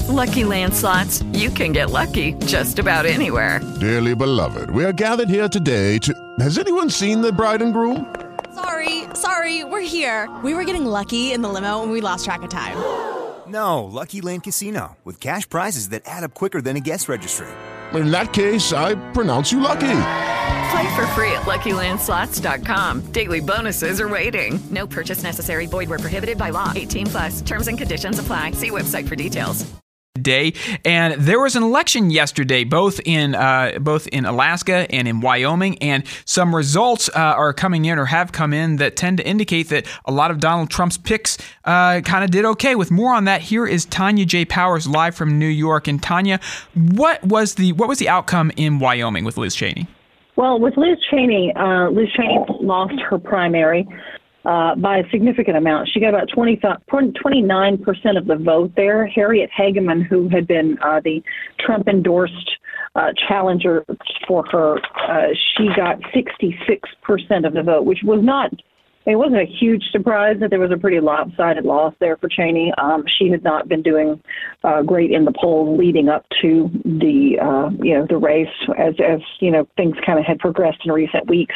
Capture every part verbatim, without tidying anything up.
Lucky Land Slots, you can get lucky just about anywhere. Dearly beloved, we are gathered here today to... Has anyone seen the bride and groom? Sorry, sorry, we're here. We were getting lucky in the limo and we lost track of time. No, Lucky Land Casino, with cash prizes that add up quicker than a guest registry. In that case, I pronounce you lucky. Play for free at Lucky Land Slots dot com. Daily bonuses are waiting. No purchase necessary. Void where prohibited by law. eighteen plus. Terms and conditions apply. See website for details. Day, and there was an election yesterday, both in uh, both in Alaska and in Wyoming, and some results uh, are coming in or have come in that tend to indicate that a lot of Donald Trump's picks uh, kind of did okay. With more on that, here is Tanya J. Powers live from New York. And Tanya, what was the what was the outcome in Wyoming with Liz Cheney? Well, with Liz Cheney, uh, Liz Cheney lost her primary uh, by a significant amount. She got about twenty-nine percent of the vote there. Harriet Hageman, who had been uh, the Trump-endorsed uh, challenger for her, uh, she got sixty-six percent of the vote, which was not, it wasn't a huge surprise that there was a pretty lopsided loss there for Cheney. Um, she had not been doing uh, great in the polls leading up to the, uh, you know, the race as, as you know, things kind of had progressed in recent weeks.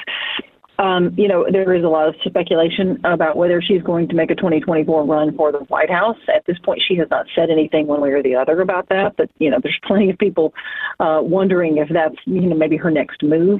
Um, you know, there is a lot of speculation about whether she's going to make a twenty twenty-four run for the White House. At this point, she has not said anything one way or the other about that. But, you know, there's plenty of people uh, wondering if that's, you know, maybe her next move.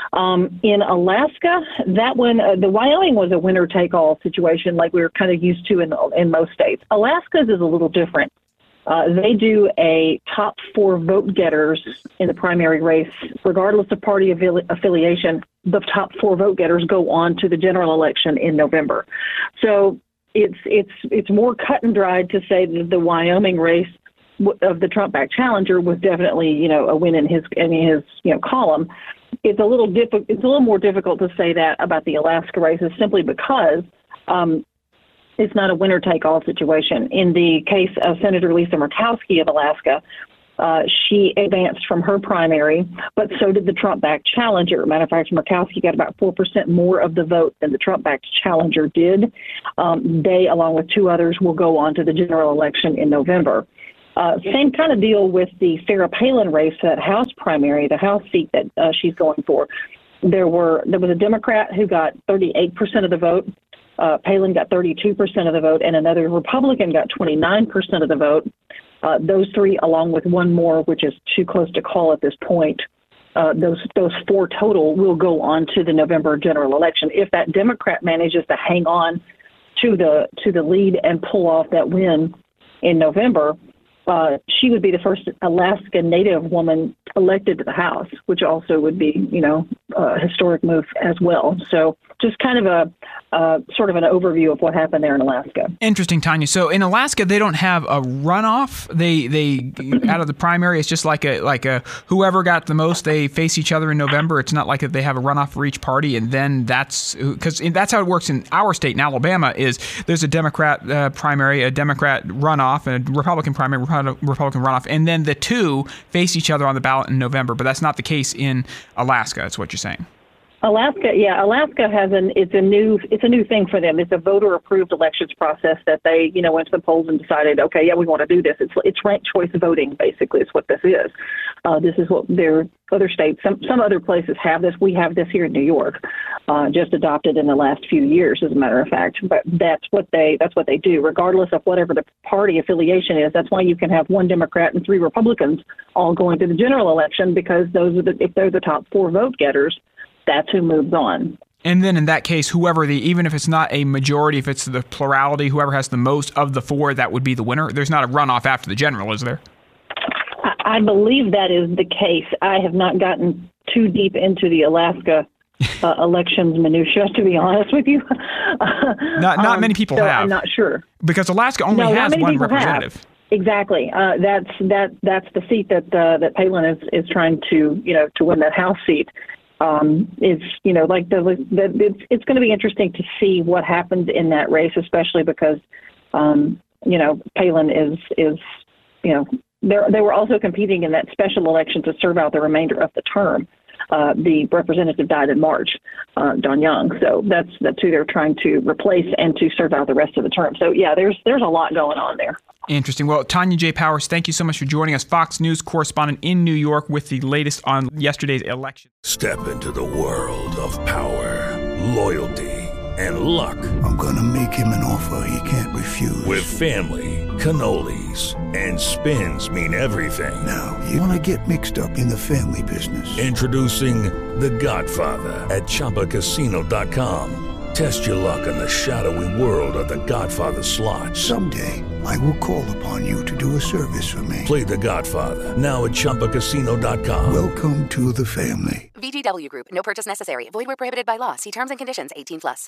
Um, in Alaska, that one, uh, the Wyoming was a winner-take-all situation like we were kind of used to in, in most states. Alaska's is a little different. Uh, they do a top four vote getters in the primary race, regardless of party affili- affiliation. The top four vote getters go on to the general election in November. So it's it's it's more cut and dried to say that the Wyoming race of the Trump-backed challenger was definitely, you know, a win in his in his you know column. It's a little diff- It's a little more difficult to say that about the Alaska races simply because. Um, It's not a winner-take-all situation. In the case of Senator Lisa Murkowski of Alaska, uh, she advanced from her primary, but so did the Trump-backed challenger. Matter of fact, Murkowski got about four percent more of the vote than the Trump-backed challenger did. Um, they, along with two others, will go on to the general election in November. Uh, same kind of deal with the Sarah Palin race, that House primary, the House seat that uh, she's going for. There were there was a Democrat who got thirty-eight percent of the vote. Uh, Palin got thirty-two percent of the vote, and another Republican got twenty-nine percent of the vote. Uh, those three, along with one more, which is too close to call at this point, uh, those those four total will go on to the November general election. If that Democrat manages to hang on to the to the lead and pull off that win in November, uh, she would be the first Alaska Native woman elected to the House, which also would be, you know, a historic move as well. So just kind of a uh, sort of an overview of what happened there in Alaska. Interesting, Tanya. So in Alaska, they don't have a runoff. They they out of the primary. It's just like a like a whoever got the most. They face each other in November. It's not like that they have a runoff for each party, and then that's because that's how it works in our state in Alabama. Is there's a Democrat uh, primary, a Democrat runoff, and a Republican primary, Republican runoff, and then the two face each other on the ballot in November. But that's not the case in Alaska. That's what you're saying. Alaska, yeah, Alaska has an it's a new it's a new thing for them. It's a voter approved elections process that they you know went to the polls and decided, okay, yeah, we want to do this. It's it's ranked choice voting basically is what this is. Uh, this is what their other states, some some other places have this. We have this here in New York, uh, just adopted in the last few years, as a matter of fact. But that's what they that's what they do, regardless of whatever the party affiliation is. That's why you can have one Democrat and three Republicans all going to the general election, because those are the if they're the top four vote getters. That's who moves on. And then in that case, whoever the, even if it's not a majority, if it's the plurality, whoever has the most of the four, that would be the winner. There's not a runoff after the general, is there? I believe that is the case. I have not gotten too deep into the Alaska uh, elections minutia, to be honest with you. not not um, many people so have. I'm not sure. Because Alaska only no, has one representative. Have. Exactly. Uh, that's that that's the seat that uh, that Palin is, is trying to, you know, to win that House seat. Um, it's, you know, like the, the it's, it's going to be interesting to see what happens in that race, especially because, um, you know, Palin is, is, you know, they they were also competing in that special election to serve out the remainder of the term. uh, the representative died in March, uh, Don Young. So that's that's who they're trying to replace and to serve out the rest of the term. So yeah, there's there's a lot going on there. Interesting. Well, Tanya J. Powers, thank you so much for joining us. Fox News correspondent in New York with the latest on yesterday's election. Step into the world of power, loyalty, and luck. I'm going to make him an offer he can't refuse. With family, cannolis, and spins mean everything. Now, you want to get mixed up in the family business. Introducing The Godfather at Chumba Casino dot com. Test your luck in the shadowy world of The Godfather slot. Someday, I will call upon you to do a service for me. Play The Godfather, now at Chumba Casino dot com. Welcome to the family. V G W Group. No purchase necessary. Void where prohibited by law. See terms and conditions. eighteen plus.